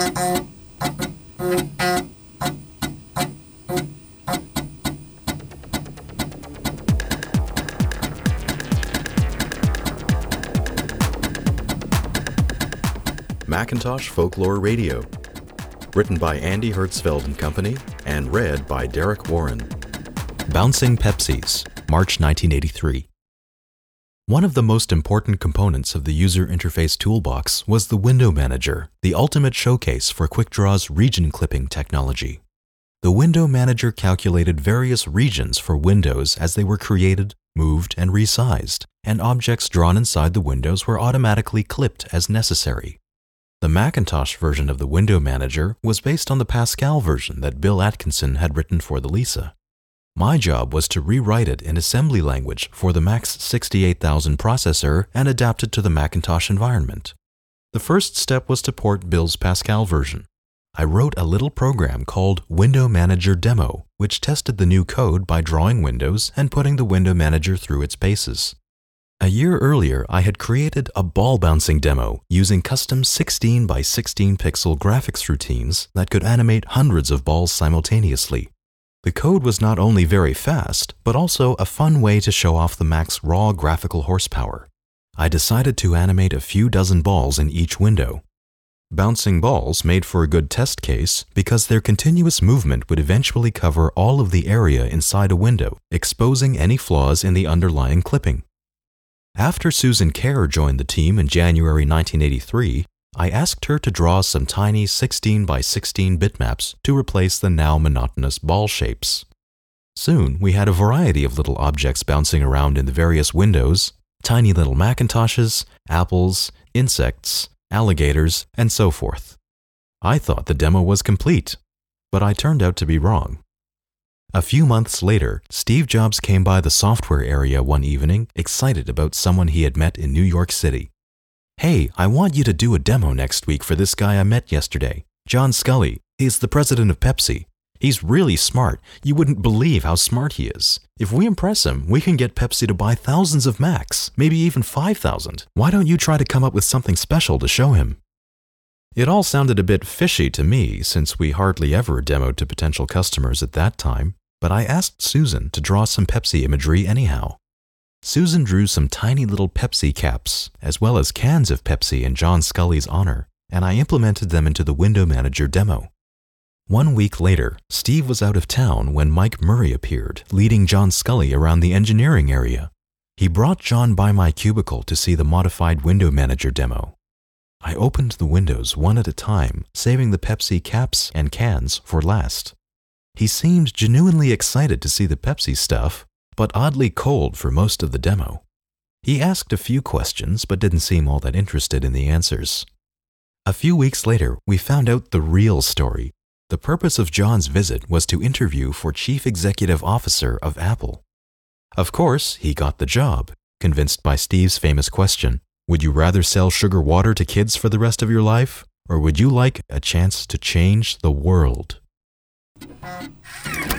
Macintosh Folklore Radio. Written by Andy Hertzfeld and Company and read by Derek Warren. Bouncing Pepsis, March 1983. One of the most important components of the user interface toolbox was the Window Manager, the ultimate showcase for QuickDraw's region clipping technology. The Window Manager calculated various regions for windows as they were created, moved, and resized, and objects drawn inside the windows were automatically clipped as necessary. The Macintosh version of the Window Manager was based on the Pascal version that Bill Atkinson had written for the Lisa. My job was to rewrite it in assembly language for the MAX 68000 processor and adapt it to the Macintosh environment. The first step was to port Bill's Pascal version. I wrote a little program called Window Manager Demo, which tested the new code by drawing windows and putting the Window Manager through its paces. A year earlier, I had created a ball bouncing demo using custom 16 by 16 pixel graphics routines that could animate hundreds of balls simultaneously. The code was not only very fast, but also a fun way to show off the Mac's raw graphical horsepower. I decided to animate a few dozen balls in each window. Bouncing balls made for a good test case because their continuous movement would eventually cover all of the area inside a window, exposing any flaws in the underlying clipping. After Susan Kerr joined the team in January 1983, I asked her to draw some tiny 16 by 16 bitmaps to replace the now monotonous ball shapes. Soon, we had a variety of little objects bouncing around in the various windows, tiny little Macintoshes, apples, insects, alligators, and so forth. I thought the demo was complete, but I turned out to be wrong. A few months later, Steve Jobs came by the software area one evening, excited about someone he had met in New York City. "Hey, I want you to do a demo next week for this guy I met yesterday, John Scully. He's the president of Pepsi. He's really smart. You wouldn't believe how smart he is. If we impress him, we can get Pepsi to buy thousands of Macs, maybe even 5,000. Why don't you try to come up with something special to show him?" It all sounded a bit fishy to me since we hardly ever demoed to potential customers at that time, but I asked Susan to draw some Pepsi imagery anyhow. Susan drew some tiny little Pepsi caps, as well as cans of Pepsi in John Scully's honor, and I implemented them into the Window Manager demo. 1 week later, Steve was out of town when Mike Murray appeared, leading John Scully around the engineering area. He brought John by my cubicle to see the modified Window Manager demo. I opened the windows one at a time, saving the Pepsi caps and cans for last. He seemed genuinely excited to see the Pepsi stuff, but oddly cold for most of the demo. He asked a few questions, but didn't seem all that interested in the answers. A few weeks later, we found out the real story. The purpose of John's visit was to interview for Chief Executive Officer of Apple. Of course, he got the job, convinced by Steve's famous question, "Would you rather sell sugar water to kids for the rest of your life, or would you like a chance to change the world?"